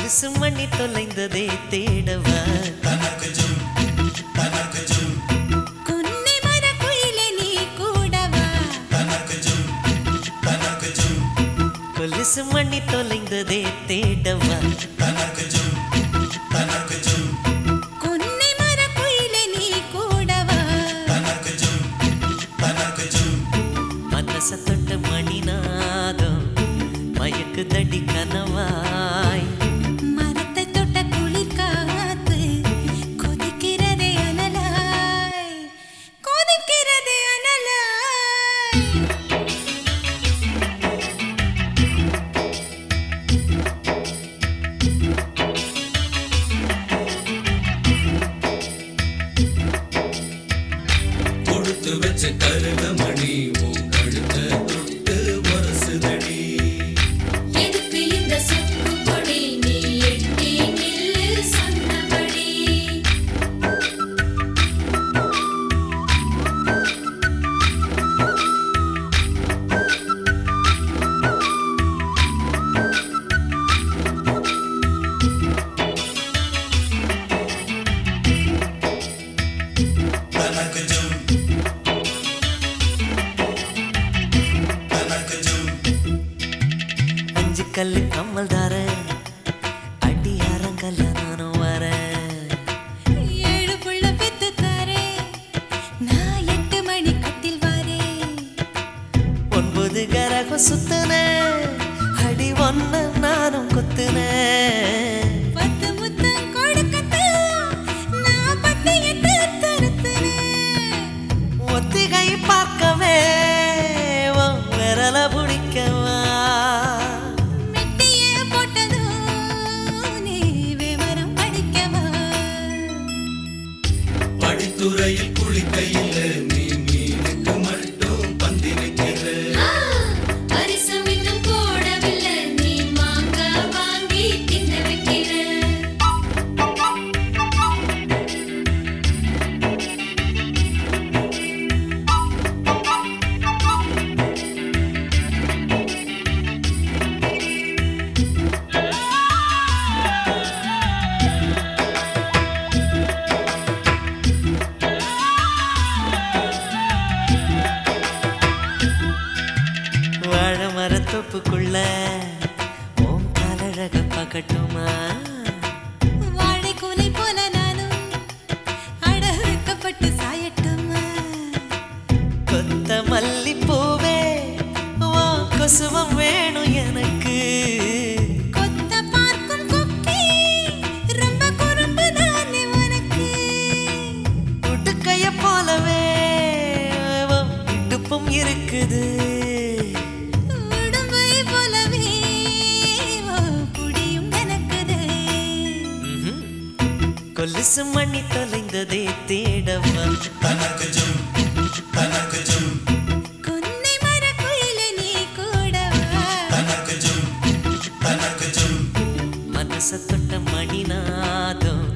கொலுசு மணி தொலைந்ததே தேடவா குன்னை மர குயிலே நீ கூடவா கொலுசு மணி தொலைந்ததே தேடவா குன்னை மர குயிலே நீ கூடவா மனச தொட்ட மணிநாதம் மயக்குதடி கனவாய் மரத்தை தொட்ட குளிர் காத்து கொதிக்கிறதே அனலாய் கொதிக்கிறதே அனலாய் கொடுத்து வச்ச கருகமணி உன் கழுத்த தொட்டு வரசுதடி எதுக்கு இந்த சொக்கு பொடி நீ எட்டி நில்லு சொன்னபடி அஞ்சு கல்லு கம்மல் தார அடி அரங்கல்ல நானும் வரேன் ஏழு புள்ள பெத்து தாரே நான் 8 மணி கட்டில் வாரே 9 கரகம் சுத்துன அடி ஒன்ன நானும் குத்துன 10 முத்தம் கொடுக்கத்தான் நான் 10 எட்டு தருத்துனே ஒத்திகை பார்க்கவே உன் விரல பிடிக்கவா மெட்டியே போட்டதும் நீ விவரம் படிக்கவா படித்துறையில் குளிக்கையில் நீ மீனுக்கு மட்டும் பந்தி வைக்கிற பரிசம் இன்னும் போடவில்லை நீ மாங்காய் வாங்கி தின்ன வைக்கிற வாழ மரத்தொப்புக்குள்ள உன் காலழக பார்க்கட்டுமா வாழை கூலை போல நானும் அட வைக்கப்பட்டு சாயட்டுமா கொத்த மல்லிப்பூவே உன் கொசுவம் வேணும் எனக்கு கொத்த பார்க்கும் கொக்கி ரொம்ப குறும்பு தானே உனக்கு உடுக்கைய போலவே உன் இடுப்பும் இருக்குது உடம்பை போலவே புடியும் எனக்குது கொலுசு மணி தொலைந்ததே தேடவா குன்னை மர குயிலே நீ கூடவா மனச தொட்ட மணிநாதம்